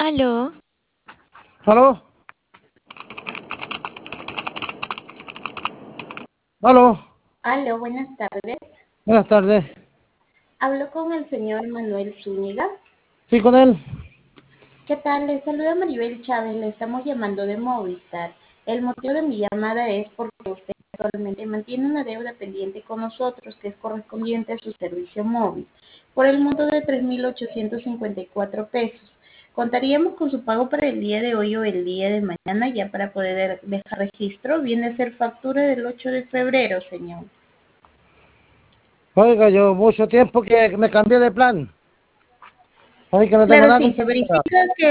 Aló, ¿Aló? ¿Aló? Aló, buenas tardes. Buenas tardes. Hablo con el señor Manuel Zúñiga. ¿Sí con él? ¿Qué tal? Le saluda Maribel Chávez. Le estamos llamando de Movistar. El motivo de mi llamada es porque usted actualmente mantiene una deuda pendiente con nosotros que es correspondiente a su servicio móvil por el monto de 3.854 pesos. Contaríamos con su pago para el día de hoy o el día de mañana ya para poder dejar registro. Viene a ser factura del 8 de febrero, señor. Oiga, yo mucho tiempo que me cambié de plan. Así que no tengo Claro, nada sí, con se tarjeta. verifica que